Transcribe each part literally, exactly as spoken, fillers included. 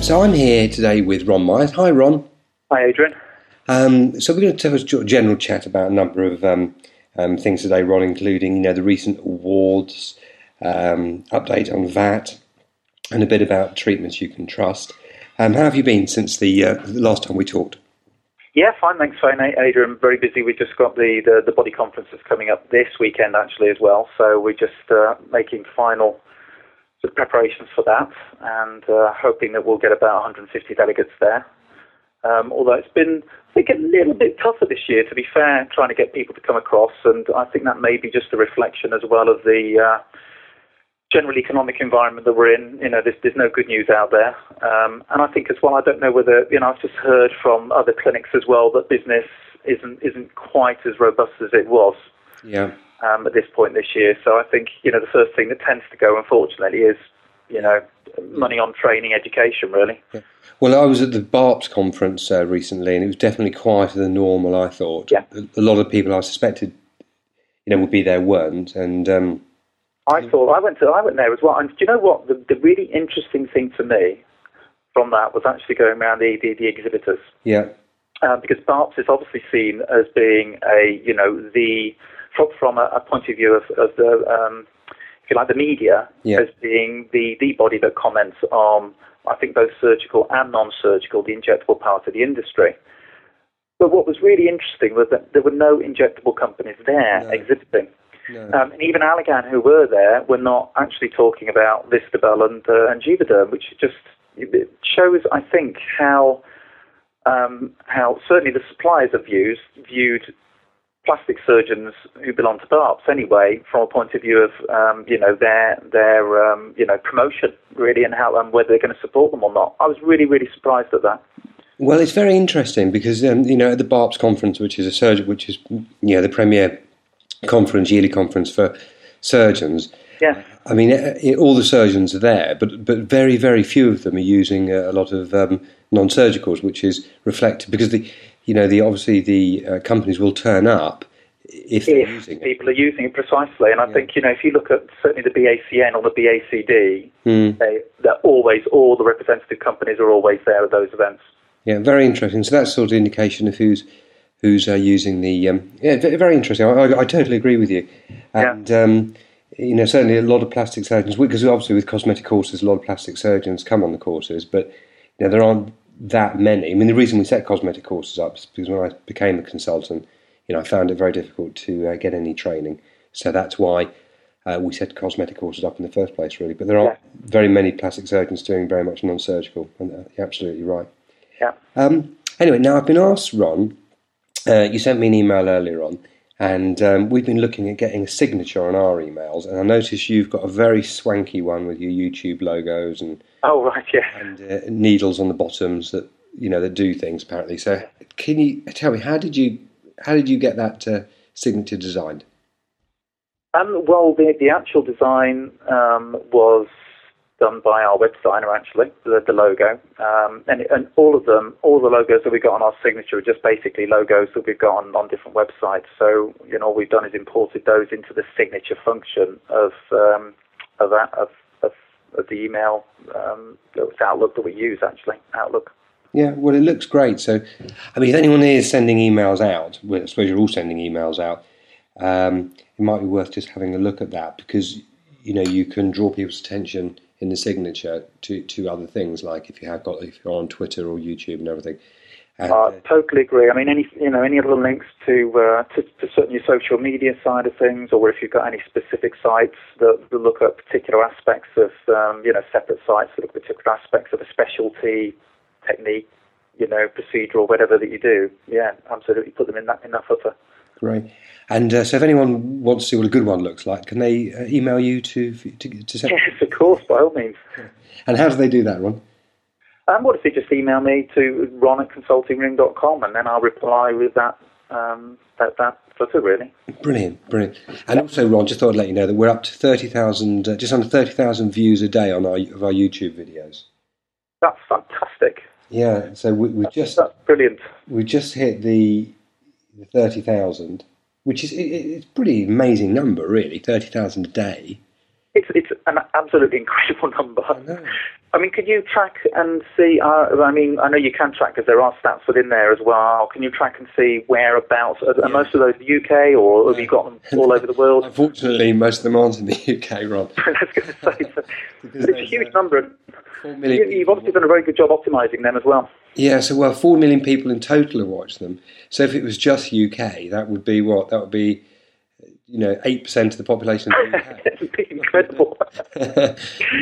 So I'm here today with Ron Myers. Hi, Ron. Hi, Adrian. Um, so we're going to have a general chat about a number of um, um, things today, Ron, including you know the recent awards, um, update on V A T, and a bit about treatments you can trust. Um, how have you been since the, uh, the last time we talked? Yeah, fine, thanks, fine, Adrian. Very busy. We've just got the, the, the body conference that's coming up this weekend, actually, as well. So we're just uh, making final sort of preparations for that, and uh, hoping that we'll get about one hundred fifty delegates there. Um, although it's been, I think, a little bit tougher this year, to be fair, trying to get people to come across, and I think that may be just a reflection as well of the uh, general economic environment that we're in. You know, there's, there's no good news out there. Um, and I think as well, I don't know whether, you know, I've just heard from other clinics as well that business isn't isn't quite as robust as it was. Yeah. Um, at this point this year. So I think, you know, the first thing that tends to go, unfortunately, is, you know, money on training, education, really. Yeah. Well, I was at the B A R P S conference uh, recently, and it was definitely quieter than normal, I thought. Yeah. A, a lot of people I suspected, you know, would be there weren't, and... Um, I thought, I went to, I went there as well, and do you know what? The, the really interesting thing to me from that was actually going around the, the, the exhibitors. Yeah. Uh, because B A R P S is obviously seen as being a, you know, the... From, from a, a point of view of, of the, um, if you like, the media, yeah. as being the, the body that comments on, I think, both surgical and non-surgical, the injectable part of the industry. But what was really interesting was that there were no injectable companies there no. exhibiting. No. Um, and even Allergan, who were there, were not actually talking about Vistabel and, uh, and Juvederm, which just it shows, I think, how, um, how certainly the suppliers of views viewed plastic surgeons who belong to B A R P S anyway, from a point of view of um, you know their their um, you know promotion really, and how and whether they're going to support them or not. I was really really surprised at that. Well, it's very interesting because um, you know at the B A R P S conference, which is a surgeon, which is you know the premier conference, yearly conference for surgeons. Yeah. I mean, it, it, all the surgeons are there, but but very very few of them are using a, a lot of um, non-surgicals, which is reflected because the. You know, the obviously the uh, companies will turn up if they're if using it. people are using it precisely. And I yeah. think, you know, if you look at certainly the B A C N or the B A C D, mm. they, they're always, all the representative companies are always there at those events. Yeah, very interesting. So that's sort of indication of who's who's uh, using the... Um, yeah, very interesting. I, I, I totally agree with you. And, yeah. um, you know, certainly a lot of plastic surgeons, because obviously with cosmetic courses, a lot of plastic surgeons come on the courses, but, you know, there aren't that many. I mean, the reason we set cosmetic courses up is because when I became a consultant, you know, I found it very difficult to uh, get any training. So that's why uh, we set cosmetic courses up in the first place, really. But there aren't yeah. very many plastic surgeons doing very much non-surgical, and uh, you're absolutely right. Yeah. Um, anyway, now I've been asked, Ron, uh, you sent me an email earlier on, and um, we've been looking at getting a signature on our emails, and I noticed you've got a very swanky one with your YouTube logos and oh right, yeah, and uh, needles on the bottoms that you know that do things apparently. So, can you tell me how did you how did you get that uh, signature designed? Um, well, the the actual design um, was done by our web designer, actually, the, the logo. Um, and, and all of them, all the logos that we got on our signature are just basically logos that we've got on, on different websites. So, you know, all we've done is imported those into the signature function of um, of, that, of, of of the email um, Outlook that we use, actually, Outlook. Yeah, well, it looks great. So, I mean, if anyone is sending emails out, well, I suppose you're all sending emails out, um, it might be worth just having a look at that because, you know, you can draw people's attention in the signature to, to other things, like if you have got if you're on Twitter or YouTube and everything. And, I uh, uh, totally agree. I mean, any you know any other links to, uh, to to certain your social media side of things, or if you've got any specific sites that, that look at particular aspects of um, you know separate sites that look at particular aspects of a specialty technique, you know, procedure or whatever that you do, yeah, absolutely put them in that in that footer. Great. And uh, so, if anyone wants to see what a good one looks like, can they uh, email you to to, to send? Yes, of course, by all means. And how do they do that, Ron? Um, what if they just email me to ron at consulting ring dot com and then I'll reply with that um, that that footer, really. Brilliant, brilliant. And also, Ron, just thought I'd let you know that we're up to thirty thousand, uh, just under thirty thousand views a day on our of our YouTube videos. That's fantastic. Yeah, so we we that's, just that's brilliant. We just hit the the thirty thousand, which is it, it's a pretty amazing number, really. Thirty thousand a day. It's it's an absolutely incredible number. I know. I mean, can you track and see? Uh, I mean, I know you can track because there are stats within there as well. Can you track and see whereabouts? Are, are Yeah. most of those the U K, or have you got them all over the world? Unfortunately, most of them aren't in the U K, Ron. I was going to say, so, Because but it's a huge uh, number. four million You, you've obviously done a very good job optimising them as well. Yeah, so well, four million people in total have watched them. So if it was just U K, that would be what? That would be, you know, eight percent of the population of the U K. It'd be incredible. but,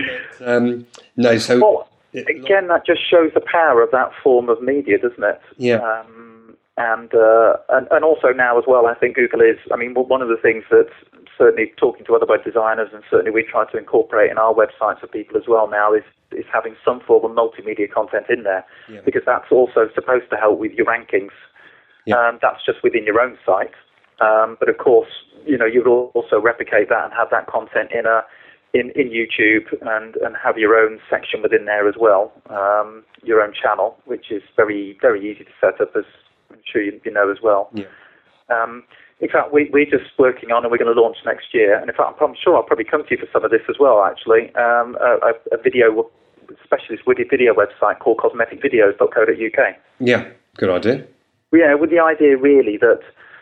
um, no, so Well, again, that just shows the power of that form of media, doesn't it? Yeah. Um, and, uh, and and also now as well, I think Google is. I mean, one of the things that certainly talking to other web designers, and certainly we try to incorporate in our websites for people as well now, is is having some form of multimedia content in there, Yeah. because that's also supposed to help with your rankings. Yeah. Um, that's just within your own site, um, but of course, you know, you'd also replicate that and have that content in a in, in YouTube and, and have your own section within there as well, um, your own channel, which is very very easy to set up, as I'm sure you, you know as well. Yeah. Um, in fact, we, we're just working on, and we're going to launch next year. And in fact, I'm sure I'll probably come to you for some of this as well, actually. Um, a, a video, specialist video website called cosmetic videos dot co dot U K. Yeah, good idea. Yeah, with the idea really that,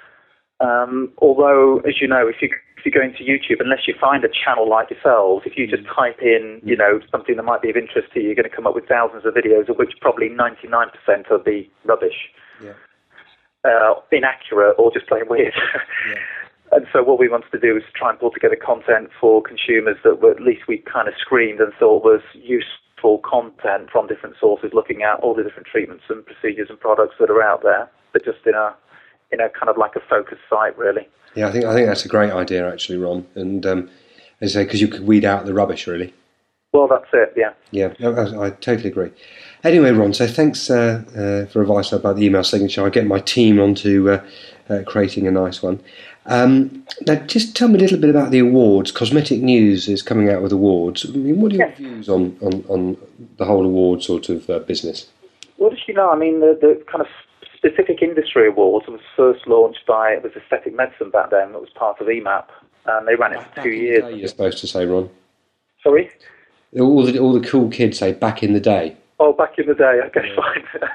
um, although, as you know, if you if you go into YouTube, unless you find a channel like yourselves, if you just type in, you know, something that might be of interest to you, you're going to come up with thousands of videos, of which probably ninety-nine percent will be rubbish. Yeah. Uh, inaccurate, or just plain weird. Yeah. And so what we wanted to do is try and pull together content for consumers that were, at least we kind of screened and thought was useful content from different sources, looking at all the different treatments and procedures and products that are out there, but just in a in a kind of like a focused site, really. Yeah, I think I think that's a great idea, actually, Ron. And um, as I say, because you could weed out the rubbish, really. Well, that's it, yeah. Yeah, I, I totally agree. Anyway, Ron, so thanks uh, uh, for advice about the email signature. I'll get my team onto uh, uh, creating a nice one. Um, now, just tell me a little bit about the awards. Cosmetic News is coming out with awards. I mean, what are your Yes. views on, on, on the whole award sort of uh, business? Well, as you know, I mean, the, the kind of specific industry awards was first launched by, it was Aesthetic Medicine back then, that was part of E M A P, and they ran it for two years. You're supposed to say, Ron. Sorry? All the, all the cool kids say back in the day. Oh, back in the day, okay, Yeah.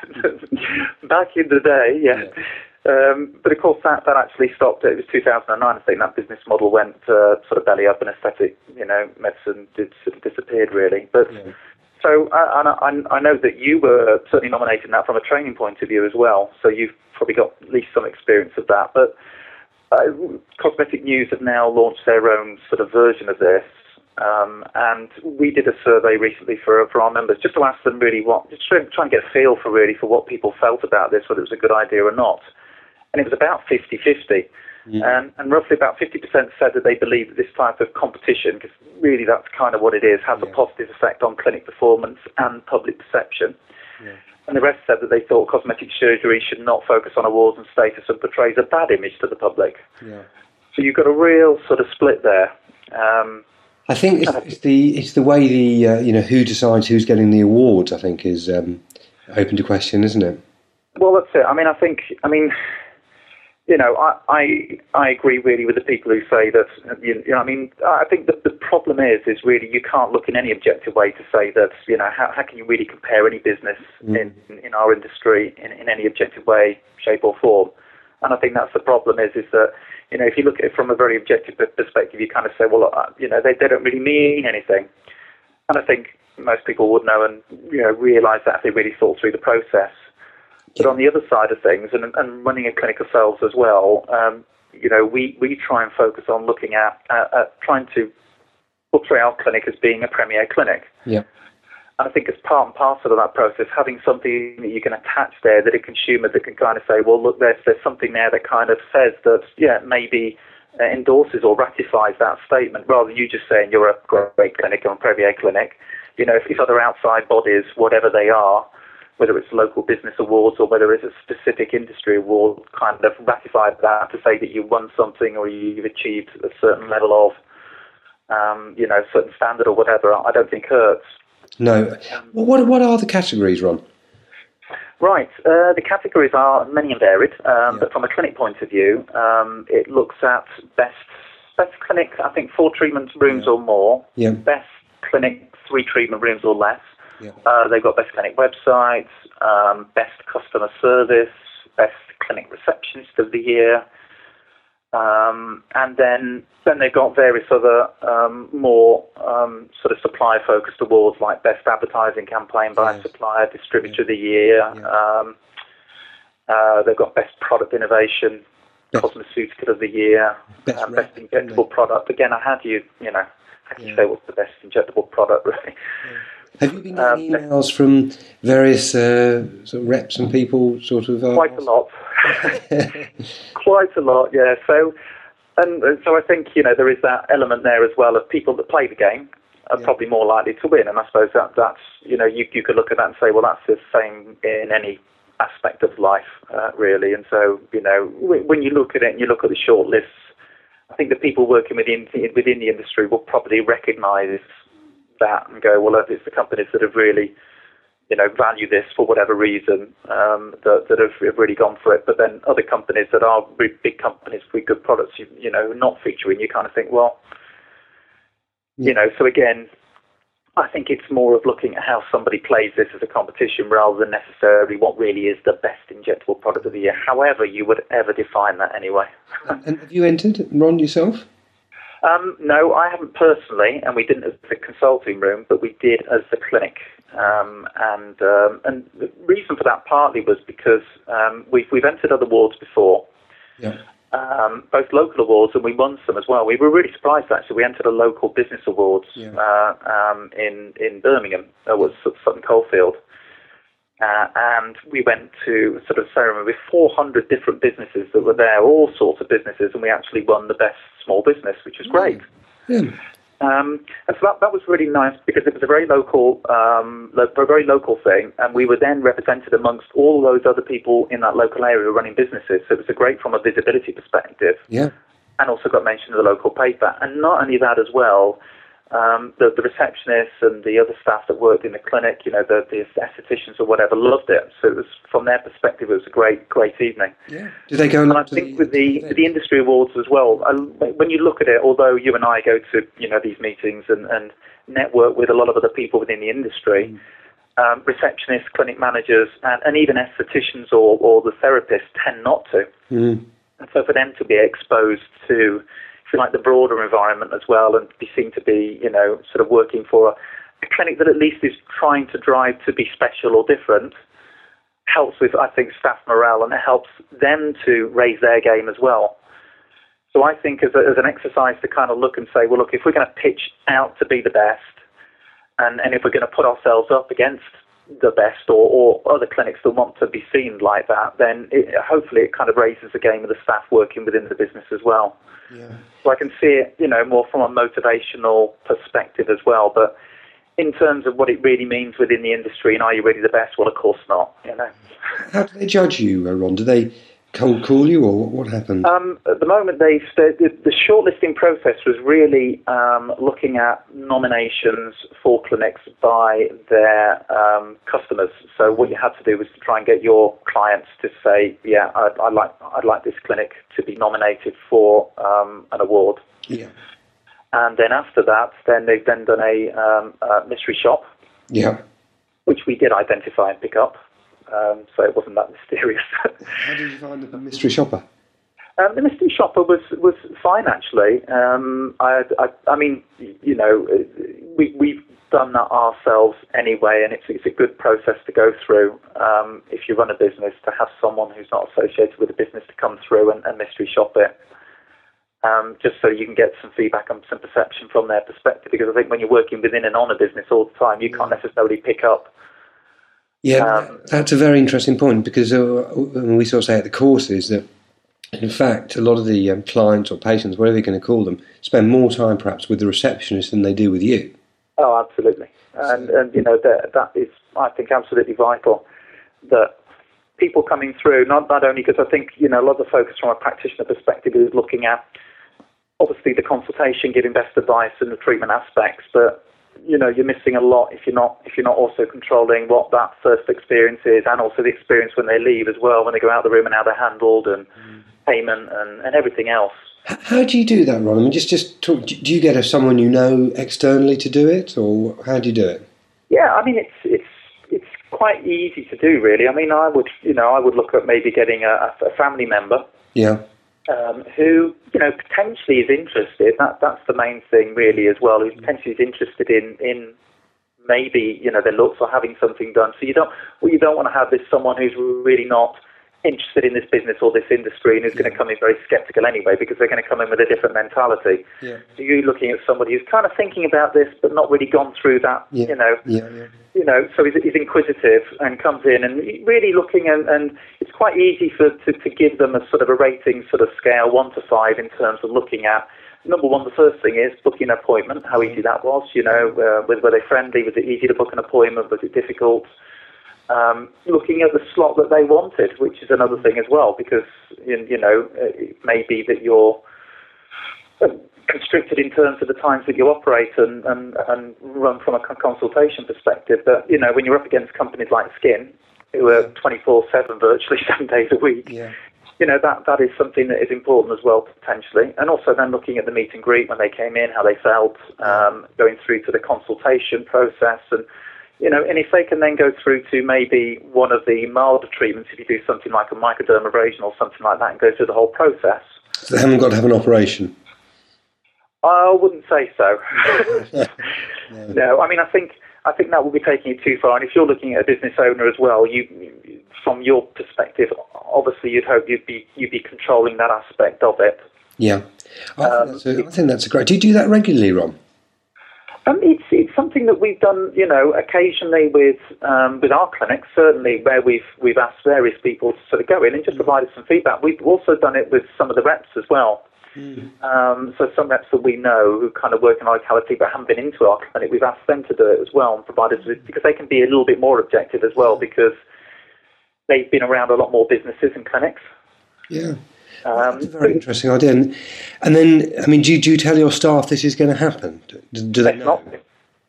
fine. Back in the day, yeah. Yeah. Um, but of course, that, that actually stopped. It was two thousand nine. I think that business model went uh, sort of belly up, and aesthetic, you know, medicine did sort of disappeared really. But Yeah. so I, I, I know that you were certainly nominated in that from a training point of view as well. So you've probably got at least some experience of that. But uh, Cosmetic News have now launched their own sort of version of this. Um, and we did a survey recently for for our members, just to ask them really what, just try, try and get a feel for really for what people felt about this, whether it was a good idea or not. And it was about fifty-fifty. Yeah. And, and roughly about fifty percent said that they believe that this type of competition, because really that's kind of what it is, has Yeah. a positive effect on clinic performance and public perception. Yeah. And the rest said that they thought cosmetic surgery should not focus on awards and status and portrays a bad image to the public. Yeah. So you've got a real sort of split there. Um, I think it's, it's the it's the way the uh, you know who decides who's getting the awards. I think is um, open to question, isn't it? well, that's it. I mean, I think, I mean, you know, I, I I agree really with the people who say that, you know, I mean, I think that the problem is, is really you can't look in any objective way to say that, you know, how, how can you really compare any business Mm. in, in our industry in, in any objective way, shape or form. And I think that's the problem is, is that, you know, if you look at it from a very objective perspective, you kind of say, well, uh, you know, they, they don't really mean anything. And I think most people would know and, you know, realise that if they really thought through the process. But on the other side of things, and, and running a clinic ourselves as well, um, you know, we, we try and focus on looking at, uh, at trying to portray our clinic as being a premier clinic. Yeah. And I think as part and parcel of that process, having something that you can attach there that a consumer that can kind of say, well, look, there's, there's something there that kind of says that, yeah, maybe uh, endorses or ratifies that statement, rather than you just saying you're a great clinic or a premier clinic. You know, if, if other outside bodies, whatever they are, whether it's local business awards or whether it's a specific industry award, kind of ratified that to say that you won something or you've achieved a certain level of, um, you know, certain standard or whatever, I don't think hurts. No. Well, what what are the categories, Ron? Right. Uh, the categories are many and varied, um, Yeah. but from a clinic point of view, um, it looks at best best clinic, I think four treatment rooms Yeah. or more. Yeah. Best clinic, three treatment rooms or less. Yeah. Uh, they've got best clinic websites, um, best customer service, best clinic receptionist of the year. Um, and then then they've got various other um, more um, sort of supplier-focused awards like Best Advertising Campaign by Yes. a Supplier, Distributor Yeah. of the Year. Yeah. Um, uh, they've got Best Product Innovation, Best- Cosmeceutical of the Year, Best uh, rep, Best haven't Injectable they? Product. Again, I had you, you know, how can you Yeah. say what's the best injectable product, really? Have you been Um, getting emails from various uh, sort of reps and people sort of... Uh, Quite a lot. Quite a lot, yeah. So, and uh, so I think, you know, there is that element there as well of people that play the game are Yeah. probably more likely to win. And I suppose that that's, you know, you, you could look at that and say, well, that's the same in any aspect of life, uh, really. And so, you know, w- when you look at it and you look at the short lists, I think the people working within, within the industry will probably recognise that and go, well, it's the companies that have really, you know, value this for whatever reason, um, that, that have, have really gone for it. But then other companies that are really big companies with good products, you, you know, not featuring, you kind of think, well, Yeah. you know, so again, I think it's more of looking at how somebody plays this as a competition rather than necessarily what really is the best injectable product of the year, however you would ever define that anyway. And have you entered, Ron, yourself? Um, no, I haven't personally, and we didn't as the consulting room, but we did as the clinic. Um, and um, and the reason for that partly was because um, we've, we've entered other awards before, Yeah. um, both local awards, and we won some as well. We were really surprised, actually. We entered a local business awards Yeah. uh, um, in, in Birmingham. It was Sutton Coldfield. Uh, and we went to sort of ceremony with four hundred different businesses that were there, all sorts of businesses, and we actually won the best small business, which was great. Yeah. Um, and so that, that was really nice because it was a very local, um, lo- a very local thing, and we were then represented amongst all those other people in that local area who were running businesses. So it was a great from a visibility perspective, Yeah. and also got mentioned in the local paper. And not only that as well, um, the, the receptionists and the other staff that worked in the clinic, you know, the, the estheticians or whatever, loved it. So it was, from their perspective, it was a great, great evening. Yeah. Did they go And along I to think the, with the to with the industry awards as well, I, when you look at it, although you and I go to you know these meetings and, and network with a lot of other people within the industry, Mm. um, receptionists, clinic managers, and, and even estheticians or, or the therapists tend not to. Mm. And so for them to be exposed to, if you like, the broader environment as well, and be seen to be you know sort of working for a, a clinic that at least is trying to drive to be special or different, helps with, I think, staff morale, and it helps them to raise their game as well. So I think as, a, as an exercise to kind of look and say, well, look, if we're going to pitch out to be the best, and, and if we're going to put ourselves up against the best or, or other clinics that want to be seen like that, then it, hopefully it kind of raises the game of the staff working within the business as well. Yeah. So I can see it, you know, more from a motivational perspective as well, but in terms of what it really means within the industry and are you really the best? Well, of course not, you know. How do they judge you, uh, Ron? Do they cold call you, or what, what happened? Um, at the moment, they've the, the shortlisting process was really um, looking at nominations for clinics by their um, customers. So what you had to do was to try and get your clients to say, yeah, I'd, I'd like I'd like this clinic to be nominated for um, an award. Yeah. And then after that, then they've then done a, um, a mystery shop, Yeah. which we did identify and pick up. Um, so it wasn't that mysterious. How did you find the mystery shopper? Um, the mystery shopper was, was fine, actually. Um, I, I, I mean, you know, we, we've done that ourselves anyway, and it's, it's a good process to go through um, if you run a business, to have someone who's not associated with the business to come through and, and mystery shop it. Um, just so you can get some feedback and some perception from their perspective, because I think when you're working within and on a business all the time, you can't necessarily pick up. Yeah, Um, that's a very interesting point, because uh, we sort of say at the courses that, in fact, a lot of the um, clients or patients, whatever you're going to call them, spend more time perhaps with the receptionist than they do with you. Oh, absolutely. And, and you know, that, that is, I think, absolutely vital that people coming through, not, not only because I think, you know, a lot of the focus from a practitioner perspective is looking at, obviously, the consultation, giving best advice and the treatment aspects, but you know, you're missing a lot if you're not if you're not also controlling what that first experience is, and also the experience when they leave as well, when they go out of the room and how they're handled, and mm. payment and, and everything else. How do you do that, Ron? I mean, just just talk, do you get a, someone you know externally to do it, or how do you do it? Yeah, I mean, it's it's it's quite easy to do, really. I mean, I would you know I would look at maybe getting a, a family member, yeah, um, who you know potentially is interested. That that's the main thing, really, as well. Who potentially is interested in in maybe you know their looks or having something done. So you don't what you don't want to have is someone who's really not interested in this business or this industry and who's yeah. going to come in very sceptical anyway, because they're going to come in with a different mentality. Yeah. So you're looking at somebody who's kind of thinking about this but not really gone through that, yeah. you know, yeah, yeah. you know, so he's, he's inquisitive and comes in and really looking and, and it's quite easy for to, to give them a sort of a rating sort of scale, one to five in terms of looking at, number one, the first thing is booking an appointment, how easy that was, you know, uh, were, were they friendly, was it easy to book an appointment, was it difficult? Um, looking at the slot that they wanted, which is another thing as well, because you, you know it may be that you're constricted in terms of the times that you operate and, and, and run from a consultation perspective. But you know when you're up against companies like Skin, who are twenty-four seven, virtually seven days a week, yeah. you know that that is something that is important as well potentially. And also then looking at the meet and greet when they came in, how they felt, um, going through to the consultation process and. You know, and if they can then go through to maybe one of the milder treatments, if you do something like a microdermabrasion or something like that and go through the whole process. So they haven't got to have an operation? I wouldn't say so. no. no, I mean, I think I think that would be taking it too far. And if you're looking at a business owner as well, you, from your perspective, obviously you'd hope you'd be you'd be controlling that aspect of it. Yeah, I, um, think, that's a, I think that's a great. Do you do that regularly, Ron? Um, it's it's something that we've done, you know, occasionally with um, with our clinics. Certainly, where we've we've asked various people to sort of go in and just provide us some feedback. We've also done it with some of the reps as well. Mm. Um, so some reps that we know who kind of work in our locality but haven't been into our clinic, we've asked them to do it as well and provide us with, because they can be a little bit more objective as well because they've been around a lot more businesses and clinics. Yeah. Um, That's a very interesting idea. And, and then, I mean, do you, do you tell your staff this is going to happen? Do, do they know? Not to.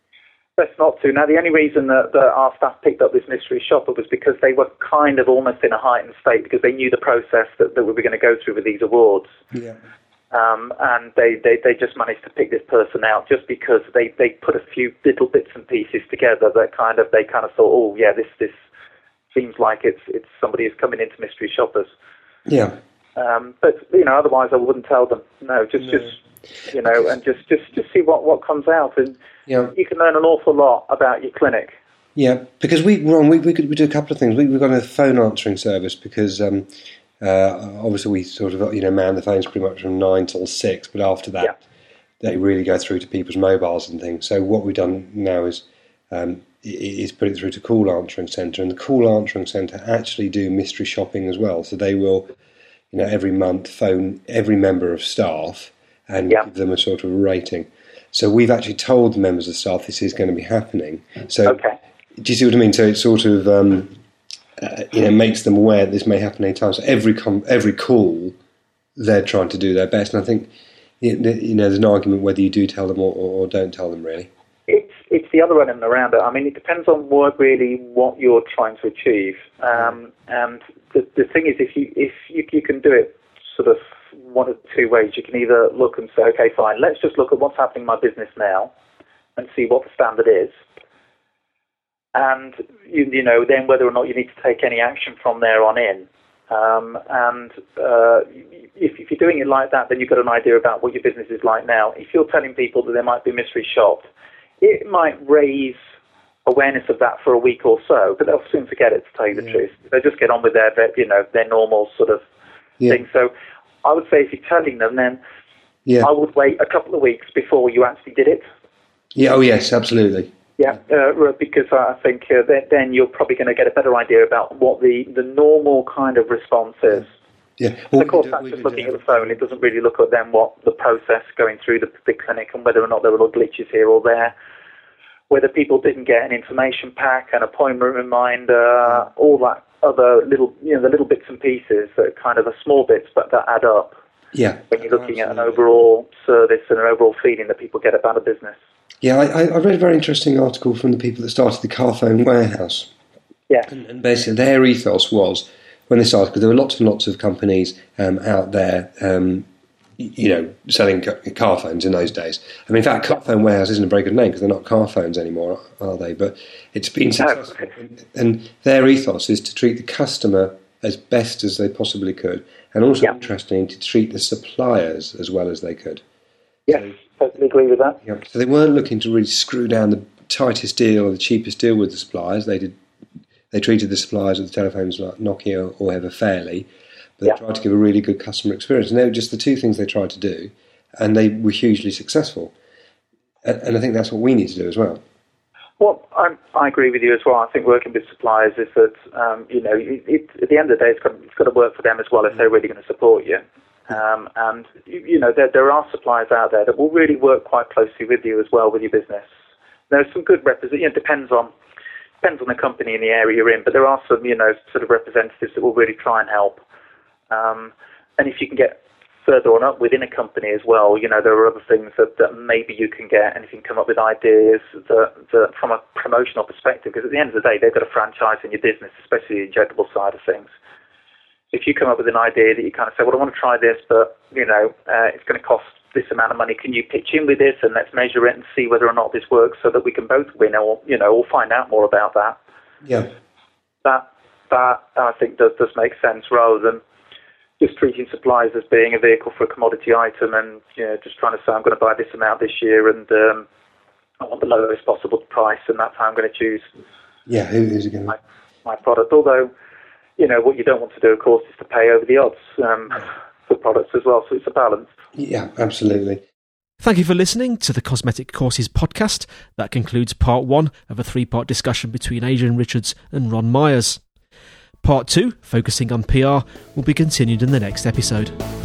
Best not to. Now, the only reason that, that our staff picked up this mystery shopper was because they were kind of almost in a heightened state because they knew the process that, that we were going to go through with these awards. Yeah. Um, and they, they, they just managed to pick this person out just because they, they put a few little bits and pieces together that kind of, they kind of thought, oh, yeah, this, this seems like it's, it's somebody who's coming into mystery shoppers. Yeah. Um, but you know, otherwise I wouldn't tell them. No, just, no. just you know, and just, just, just see what, what comes out, and yeah. you can learn an awful lot about your clinic. Yeah, because we, Ron, we we could we do a couple of things. We, we've got a phone answering service because um, uh, obviously we sort of you know man the phones pretty much from nine till six, but after that yeah. they really go through to people's mobiles and things. So what we've done now is um, is put it through to Call Answering Centre, and the Call Answering Centre actually do mystery shopping as well. So they will. You know, every month phone every member of staff and yeah. give them a sort of rating. So we've actually told the members of staff this is going to be happening. So okay. do you see what I mean? So it sort of um, uh, you know makes them aware that this may happen any time. So every com- every call, they're trying to do their best. And I think you know there's an argument whether you do tell them or, or don't tell them really. It's it's the other element around it. I mean, it depends on what really what you're trying to achieve. Um, and the the thing is, if you if you, you can do it sort of one of two ways. You can either look and say, okay, fine, let's just look at what's happening in my business now and see what the standard is. And you, you know, then whether or not you need to take any action from there on in. Um, and uh, if, if you're doing it like that, then you've got an idea about what your business is like now. If you're telling people that they might be mystery shopped, it might raise awareness of that for a week or so, but they'll soon forget it, to tell you the yeah. truth. They'll just get on with their, you know, their normal sort of yeah. thing. So I would say if you're telling them, then yeah. I would wait a couple of weeks before you actually did it. Yeah. Oh, yes, absolutely. Yeah, uh, because I think uh, then, then you're probably going to get a better idea about what the, the normal kind of response is. Yeah. Well, of course, do, that's just looking at the phone. It doesn't really look at then what the process going through the, the clinic and whether or not there were little glitches here or there, whether people didn't get an information pack, an appointment reminder, all that other little, you know, the little bits and pieces that kind of are small bits but that add up. Yeah. When you're looking absolutely. At an overall service and an overall feeling that people get about a business. Yeah, I, I read a very interesting article from the people that started the Carphone Warehouse. Yeah. And, and basically their ethos was, when they started, because there were lots and lots of companies um, out there, um, you know, selling car phones in those days. I mean, in fact, Car Phone Warehouse isn't a very good name because they're not car phones anymore, are they? But it's been successful. And their ethos is to treat the customer as best as they possibly could, and also, yeah. interesting, to treat the suppliers as well as they could. Yes, so, totally agree with that. Yeah, so they weren't looking to really screw down the tightest deal or the cheapest deal with the suppliers. They did. They treated the suppliers of the telephones like Nokia or Ever fairly, but they yeah. tried to give a really good customer experience. And they were just the two things they tried to do, and they were hugely successful. And, and I think that's what we need to do as well. Well, I, I agree with you as well. I think working with suppliers is that, um, you know, it, it, at the end of the day, it's got, it's got to work for them as well if they're really going to support you. Um, and, you know, there, there are suppliers out there that will really work quite closely with you as well with your business. There are some good representatives. You know, it depends on, depends on the company and the area you're in, but there are some, you know, sort of representatives that will really try and help. Um, and if you can get further on up within a company as well, you know, there are other things that, that maybe you can get, and if you can come up with ideas that, that from a promotional perspective, because at the end of the day, they've got a franchise in your business, especially the injectable side of things. If you come up with an idea that you kind of say, well, I want to try this, but, you know, uh, it's going to cost this amount of money, can you pitch in with this, and let's measure it and see whether or not this works so that we can both win, or, you know, or find out more about that. Yeah. That, that I think does, does make sense, rather than just treating suppliers as being a vehicle for a commodity item, and, you know, just trying to say I'm going to buy this amount this year, and um, I want the lowest possible price, and that's how I'm going to choose. Yeah, who is it going to my, my product? Although, you know, what you don't want to do, of course, is to pay over the odds um, for products as well. So it's a balance. Yeah, absolutely. Thank you for listening to the Cosmetic Courses podcast. That concludes part one of a three-part discussion between Adrian Richards and Ron Myers. Part two, focusing on P R, will be continued in the next episode.